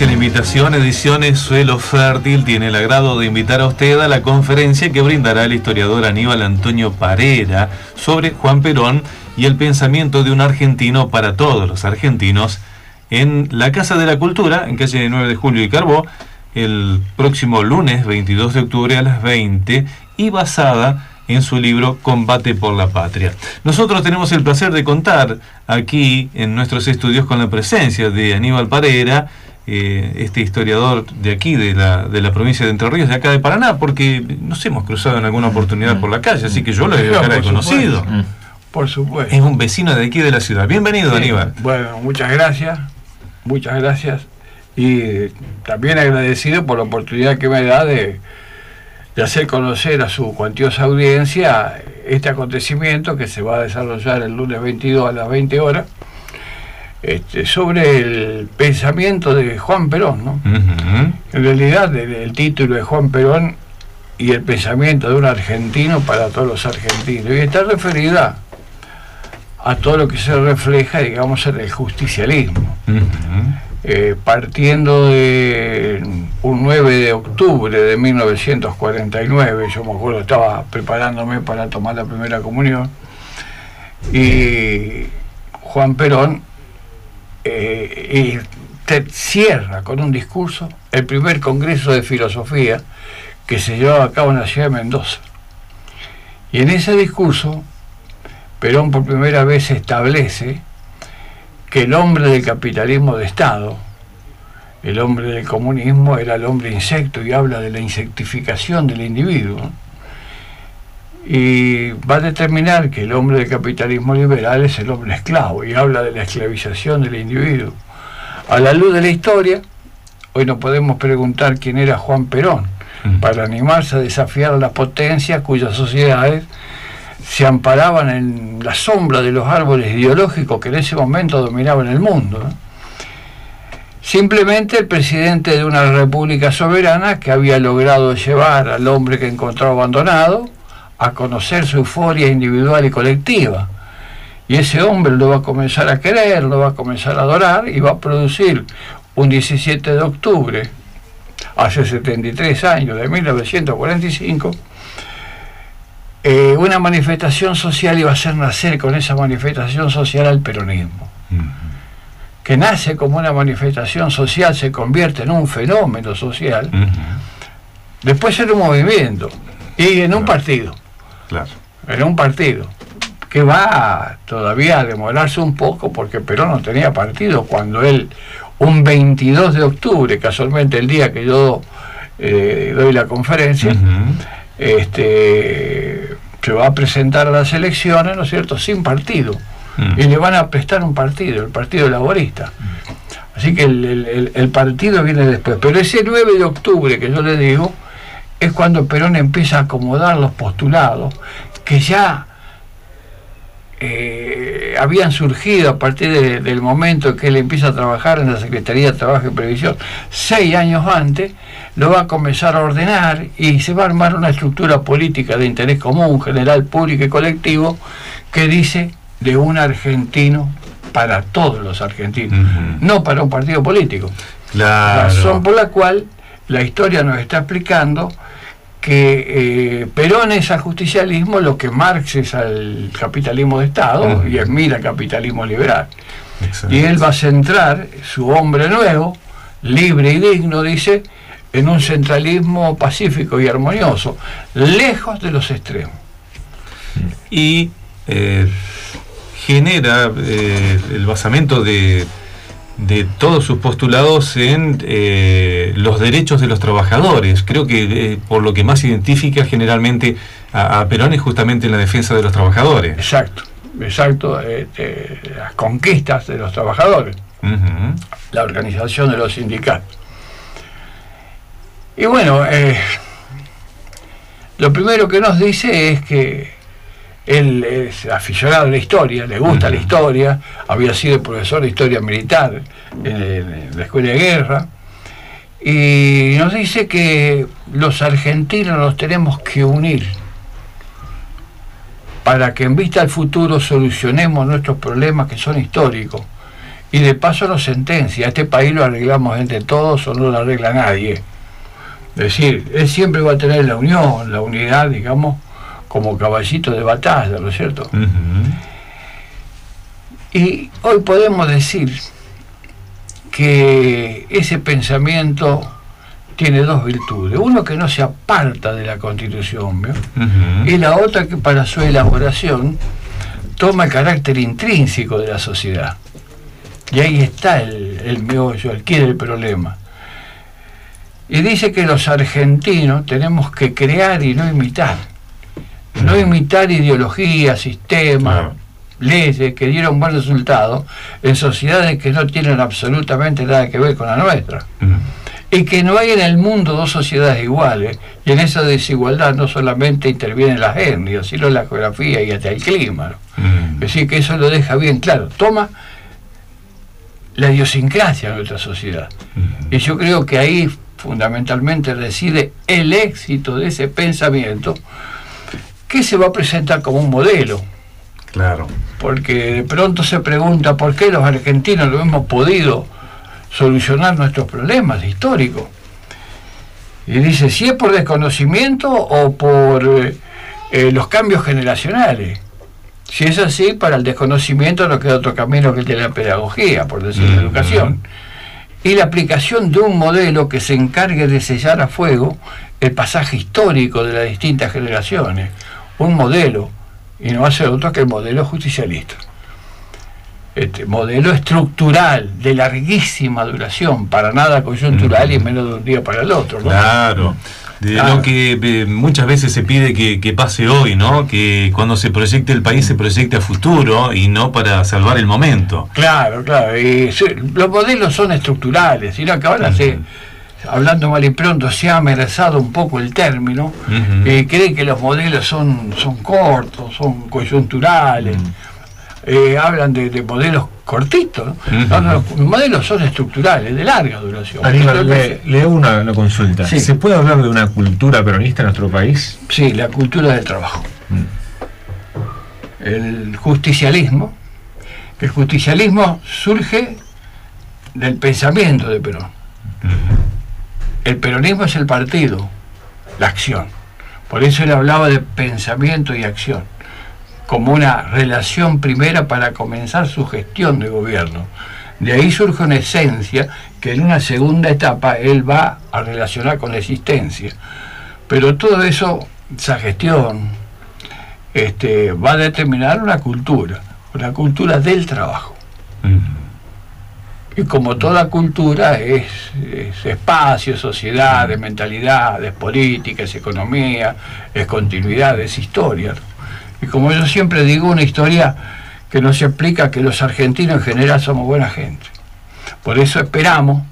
agradece la invitación. Ediciones Suelo Fértil tiene el agrado de invitar a usted a la conferencia que brindará el historiador Aníbal Antonio Parera sobre Juan Perón y el pensamiento de un argentino para todos los argentinos en la Casa de la Cultura, en calle 9 de Julio y Carbó, el próximo lunes 22 de octubre a las 20, y basada en su libro Combate por la Patria. Nosotros tenemos el placer de contar aquí en nuestros estudios con la presencia de Aníbal Parera, este historiador de aquí, de la provincia de Entre Ríos, de acá de Paraná, porque nos hemos cruzado en alguna oportunidad por la calle, así que yo lo he conocido. Por supuesto. Es un vecino de aquí de la ciudad. Bienvenido, sí, Aníbal. Bueno, muchas gracias. Y también agradecido por la oportunidad que me da de hacer conocer a su cuantiosa audiencia este acontecimiento que se va a desarrollar el lunes 22 a las 20 horas, sobre el pensamiento de Juan Perón, ¿no? En realidad el título de Juan Perón y el pensamiento de un argentino para todos los argentinos, y está referida a todo lo que se refleja, digamos, en el justicialismo. Partiendo de un 9 de octubre de 1949, yo me acuerdo, estaba preparándome para tomar la primera comunión, y Juan Perón cierra con un discurso el primer congreso de filosofía que se llevaba a cabo en la ciudad de Mendoza. Y en ese discurso Perón por primera vez establece que el hombre del capitalismo de Estado, el hombre del comunismo, era el hombre insecto, y habla de la insectificación del individuo, ¿no? Y va a determinar que el hombre del capitalismo liberal es el hombre esclavo, y habla de la esclavización del individuo. A la luz de la historia, hoy no podemos preguntar quién era Juan Perón, para animarse a desafiar a las potencias cuyas sociedades se amparaban en la sombra de los árboles ideológicos que en ese momento dominaban el mundo, ¿no? Simplemente el presidente de una república soberana que había logrado llevar al hombre que encontró abandonado a conocer su euforia individual y colectiva. Y ese hombre lo va a comenzar a querer, lo va a comenzar a adorar, y va a producir un 17 de octubre, hace 73 años, de 1945, una manifestación social, y va a hacer nacer con esa manifestación social al peronismo, que nace como una manifestación social, se convierte en un fenómeno social, después en un movimiento y en un partido, en un partido que va todavía a demorarse un poco, porque Perón no tenía partido cuando él, un 22 de octubre, casualmente el día que yo doy la conferencia, se va a presentar a las elecciones, ¿no es cierto?, sin partido, y le van a prestar un partido, el Partido Laborista. Así que el partido viene después. Pero ese 9 de octubre que yo le digo es cuando Perón empieza a acomodar los postulados que ya habían surgido a partir del momento en que él empieza a trabajar en la Secretaría de Trabajo y Previsión. 6 años antes lo va a comenzar a ordenar, y se va a armar una estructura política de interés común, general, público y colectivo, que dice de un argentino para todos los argentinos, no para un partido político. Razón por la cual la historia nos está explicando que Perón es al justicialismo lo que Marx es al capitalismo de Estado, y Smith al capitalismo liberal. Y él va a centrar su hombre nuevo, libre y digno, dice, en un centralismo pacífico y armonioso, lejos de los extremos. Y genera el basamento de todos sus postulados en los derechos de los trabajadores. Creo que por lo que más identifica generalmente a Perón es justamente en la defensa de los trabajadores. Exacto, las conquistas de los trabajadores, la organización de los sindicatos. Y bueno, lo primero que nos dice es que él es aficionado a la historia, le gusta la historia, había sido profesor de historia militar en la escuela de guerra, y nos dice que los argentinos nos tenemos que unir para que en vista al futuro solucionemos nuestros problemas que son históricos y de paso nos sentencia: este país lo arreglamos entre todos o no lo arregla nadie. Es decir, él siempre va a tener la unión, la unidad, digamos, como caballito de batalla, ¿no es cierto? Y hoy podemos decir que ese pensamiento tiene dos virtudes: uno, que no se aparta de la Constitución, ¿vio? Y la otra, que para su elaboración toma el carácter intrínseco de la sociedad. Y ahí está el meollo, el quid del problema. Y dice que los argentinos tenemos que crear y no imitar. No imitar ideologías, sistemas, leyes que dieron buen resultado en sociedades que no tienen absolutamente nada que ver con la nuestra. Y que no hay en el mundo dos sociedades iguales, y en esa desigualdad no solamente intervienen las etnias, sino la geografía y hasta el clima, ¿no? Es decir, que eso lo deja bien claro. Toma la idiosincrasia de nuestra sociedad. Y yo creo que ahí fundamentalmente reside el éxito de ese pensamiento, que se va a presentar como un modelo. Claro. Porque de pronto se pregunta por qué los argentinos no hemos podido solucionar nuestros problemas históricos. Y dice, si es por desconocimiento o por los cambios generacionales. Si es así, para el desconocimiento no queda otro camino que el de la pedagogía, por decir la educación. Y la aplicación de un modelo que se encargue de sellar a fuego el pasaje histórico de las distintas generaciones. Un modelo, y no va a ser otro que el modelo justicialista. Este modelo estructural, de larguísima duración, para nada coyuntural y menos de un día para el otro, ¿no? Claro. De lo que muchas veces se pide que pase hoy, ¿no? Que cuando se proyecte el país se proyecte a futuro y no para salvar el momento. Claro, claro. Y los modelos son estructurales, sino que ahora hablando mal y pronto, se ha amenazado un poco el término. Creen que los modelos son cortos, son coyunturales. Hablan de modelos cortitos, ¿no? Los modelos son estructurales, de larga duración. Aníbal, leo una consulta. Sí. ¿Se puede hablar de una cultura peronista en nuestro país? Sí, la cultura del trabajo. El justicialismo surge del pensamiento de Perón. El peronismo es el partido, la acción. Por eso él hablaba de pensamiento y acción como una relación primera para comenzar su gestión de gobierno. De ahí surge una esencia que en una segunda etapa él va a relacionar con la existencia. Pero todo eso, esa gestión, va a determinar una cultura del trabajo. Y como toda cultura es espacio, sociedad, es mentalidad, es política, es economía, es continuidad, es historia, ¿no? Y como yo siempre digo, una historia que nos explica que los argentinos en general somos buena gente. Por eso esperamos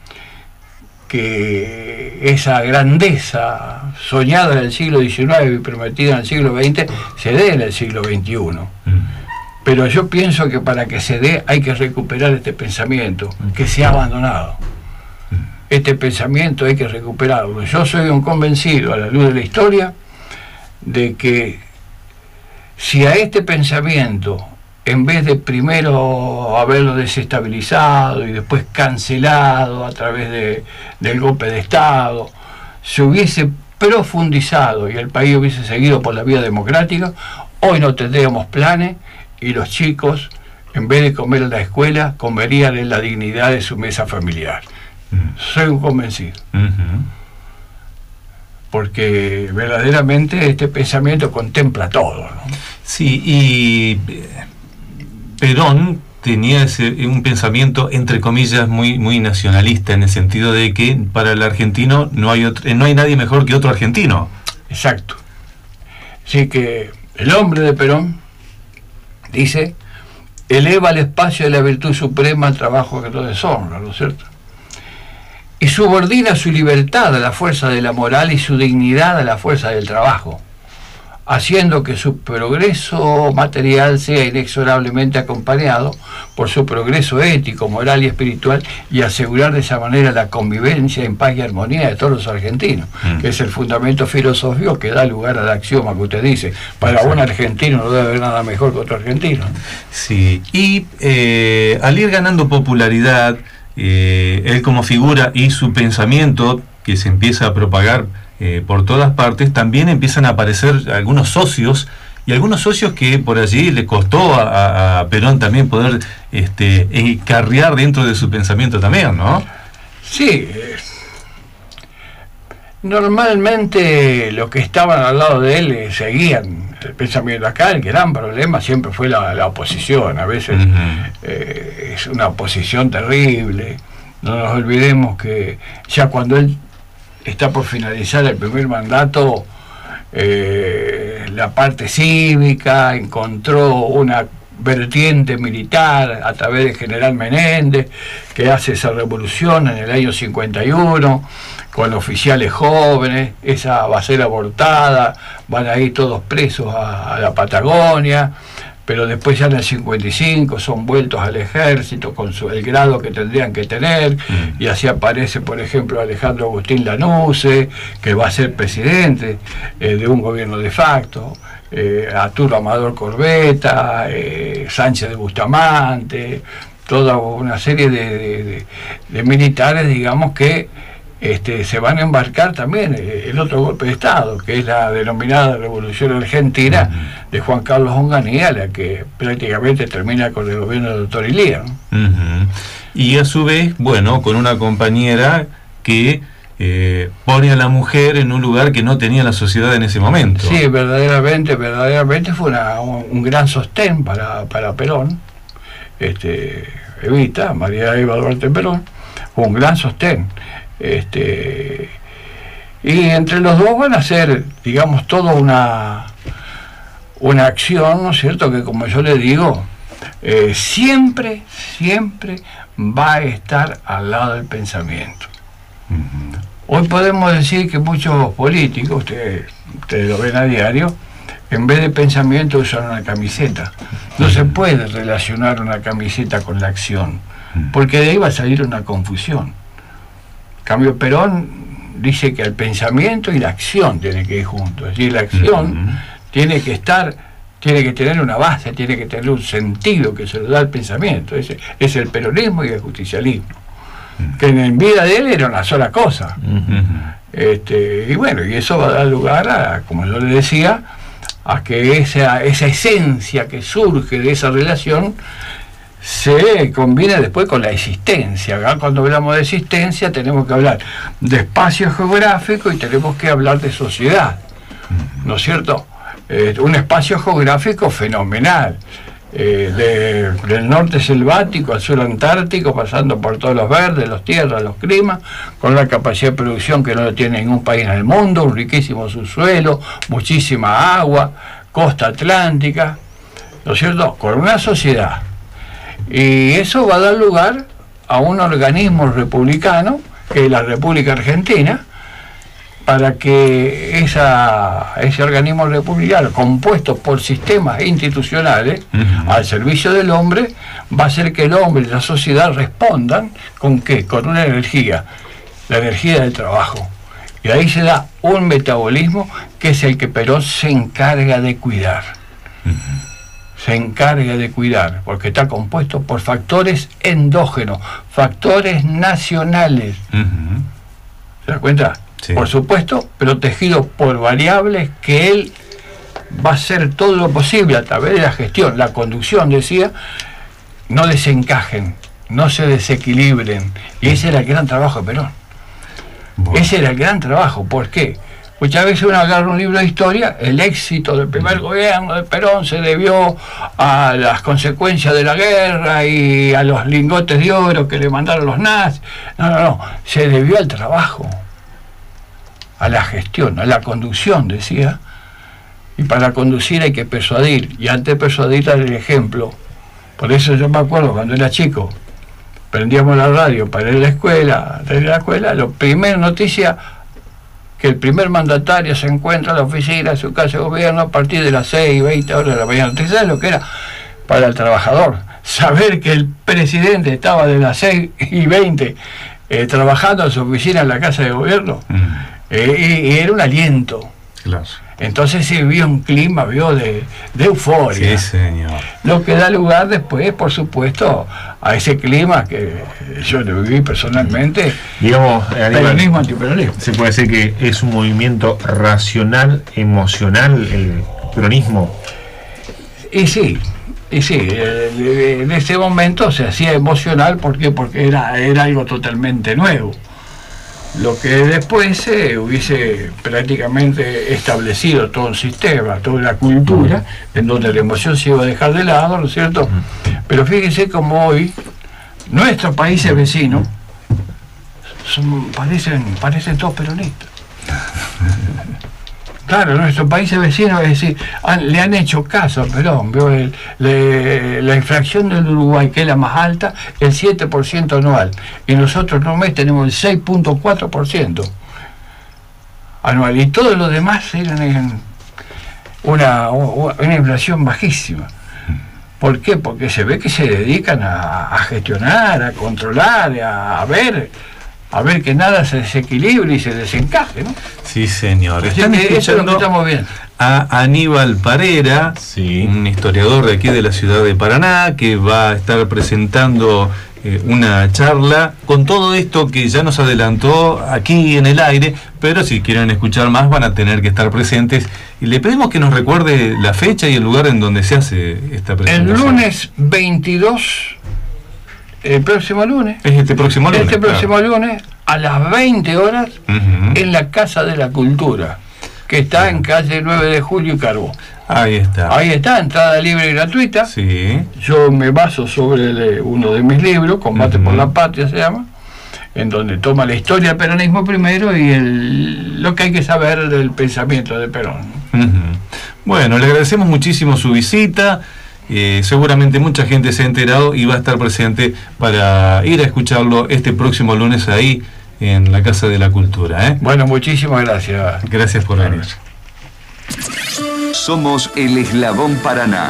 que esa grandeza soñada en el siglo XIX y prometida en el siglo XX se dé en el siglo XXI. Pero yo pienso que para que se dé hay que recuperar este pensamiento que se ha abandonado. Este pensamiento hay que recuperarlo. Yo soy un convencido, a la luz de la historia, de que si a este pensamiento, en vez de primero haberlo desestabilizado y después cancelado a través del golpe de Estado, se hubiese profundizado y el país hubiese seguido por la vía democrática, hoy no tendríamos planes y los chicos, en vez de comer en la escuela, comerían en la dignidad de su mesa familiar. Soy un convencido. Porque verdaderamente este pensamiento contempla todo, ¿no? Sí, y Perón tenía un pensamiento, entre comillas, muy nacionalista, en el sentido de que para el argentino no hay nadie mejor que otro argentino. Exacto. Así que el hombre de Perón, dice, eleva el espacio de la virtud suprema al trabajo que lo deshonra, ¿no es cierto? Y subordina su libertad a la fuerza de la moral y su dignidad a la fuerza del trabajo. haciendo que su progreso material sea inexorablemente acompañado por su progreso ético, moral y espiritual, y asegurar de esa manera la convivencia en paz y armonía de todos los argentinos, que es el fundamento filosófico que da lugar al axioma que usted dice: para un argentino no debe haber nada mejor que otro argentino. Sí, y al ir ganando popularidad, él como figura y su pensamiento, que se empieza a propagar por todas partes, también empiezan a aparecer algunos socios, y algunos socios que por allí le costó a Perón también poder carriar dentro de su pensamiento también, ¿no? Sí, normalmente los que estaban al lado de él seguían el pensamiento. Acá el gran problema siempre fue la oposición. A veces es una oposición terrible. No nos olvidemos que ya cuando él está por finalizar el primer mandato, la parte cívica encontró una vertiente militar a través del general Menéndez, que hace esa revolución en el año 51 con oficiales jóvenes. Esa va a ser abortada, van a ir todos presos a la Patagonia, pero después ya en el 55 son vueltos al ejército con el grado que tendrían que tener, y así aparece, por ejemplo, Alejandro Agustín Lanusse, que va a ser presidente de un gobierno de facto, Arturo Amador Corbetta, Sánchez de Bustamante, toda una serie de militares, digamos, que se van a embarcar también el otro golpe de Estado, que es la denominada Revolución Argentina de Juan Carlos Onganía, la que prácticamente termina con el gobierno del doctor Illia, ¿no? Y a su vez, bueno, con una compañera que pone a la mujer en un lugar que no tenía la sociedad en ese momento. Sí, verdaderamente fue un gran sostén para Perón. Evita, María Eva Duarte Perón, fue un gran sostén. Y entre los dos van a hacer, digamos, toda una acción, ¿no es cierto?, que, como yo le digo, siempre va a estar al lado del pensamiento. Hoy podemos decir que muchos políticos, ustedes lo ven a diario, en vez de pensamiento usan una camiseta. No se puede relacionar una camiseta con la acción, porque de ahí va a salir una confusión. En cambio, Perón dice que el pensamiento y la acción tienen que ir juntos. Es decir, la acción tiene que tener una base, tiene que tener un sentido que se lo da el pensamiento. Es el peronismo y el justicialismo, que en vida de él era una sola cosa. Y bueno, y eso va a dar lugar a, como yo le decía, a que esa esencia que surge de esa relación se combina después con la existencia. Acá, cuando hablamos de existencia, tenemos que hablar de espacio geográfico y tenemos que hablar de sociedad, ¿no es cierto? Un espacio geográfico fenomenal, del norte selvático al sur antártico, pasando por todos los verdes, los tierras, los climas, con una capacidad de producción que no lo tiene ningún país en el mundo, un riquísimo subsuelo, muchísima agua, costa atlántica, ¿no es cierto?, con una sociedad. Y eso va a dar lugar a un organismo republicano, que es la República Argentina, para que ese organismo republicano, compuesto por sistemas institucionales al servicio del hombre, va a hacer que el hombre y la sociedad respondan ¿con qué? Con una energía, la energía del trabajo. Y ahí se da un metabolismo que es el que Perón se encarga de cuidar. Se encarga de cuidar, porque está compuesto por factores endógenos, factores nacionales. ¿Se da cuenta? Sí. Por supuesto, protegido por variables que él va a hacer todo lo posible a través de la gestión, la conducción, decía, no desencajen, no se desequilibren. Y ese era el gran trabajo de Perón. Bueno. Ese era el gran trabajo. ¿Por qué? Muchas veces uno agarra un libro de historia, el éxito del primer gobierno de Perón se debió a las consecuencias de la guerra y a los lingotes de oro que le mandaron los nazis. No, se debió al trabajo, a la gestión, a la conducción, decía. Y para conducir hay que persuadir, y antes de persuadir dar el ejemplo. Por eso yo me acuerdo cuando era chico, prendíamos la radio para ir a la escuela, la primera noticia que que el primer mandatario se encuentra en la oficina de su casa de gobierno a partir de las 6:20 de la mañana. ¿Usted sabe lo que era para el trabajador? Saber que el presidente estaba de las 6:20 trabajando en su oficina en la casa de gobierno, y era un aliento. Claro. Entonces se vio un clima de euforia. Sí, señor. Lo que da lugar después, por supuesto, a ese clima que yo lo viví personalmente. Digamos, Peronismo, antiperonismo. se puede decir que es un movimiento racional, emocional, el peronismo. Y sí, en ese momento se hacía emocional. ¿Por qué? Porque era algo totalmente nuevo. Lo que después se hubiese prácticamente establecido todo un sistema, toda la cultura, en donde la emoción se iba a dejar de lado, ¿no es cierto? Pero fíjense como hoy nuestros países vecinos parecen todos peronistas. Claro, nuestros países vecinos, es decir, le han hecho caso a Perón. La inflación del Uruguay, que es la más alta, el 7% anual. Y nosotros en un mes tenemos el 6.4% anual. Y todo lo demás eran una inflación bajísima. ¿Por qué? Porque se ve que se dedican a gestionar, a controlar, a ver que nada se desequilibre y se desencaje, ¿no? Sí, señor. Están escuchando estamos bien. A Aníbal Parera, Sí. un historiador de aquí de la ciudad de Paraná, que va a estar presentando una charla con todo esto que ya nos adelantó aquí en el aire, pero si quieren escuchar más van a tener que estar presentes. Y le pedimos que nos recuerde la fecha y el lugar en donde se hace esta presentación. El lunes 22... El próximo lunes. Es este próximo lunes. Este próximo lunes, a las 20 horas, en la Casa de la Cultura, que está en calle 9 de Julio y Carbó. Ahí está. Ahí está, entrada libre y gratuita. Sí. Yo me baso sobre uno de mis libros, Combate por la Patria se llama, en donde toma la historia del peronismo primero y lo que hay que saber del pensamiento de Perón. Bueno, le agradecemos muchísimo su visita. Seguramente mucha gente se ha enterado y va a estar presente para ir a escucharlo este próximo lunes ahí en la Casa de la Cultura. Bueno, muchísimas gracias. Gracias por venir. Somos el Eslabón Paraná.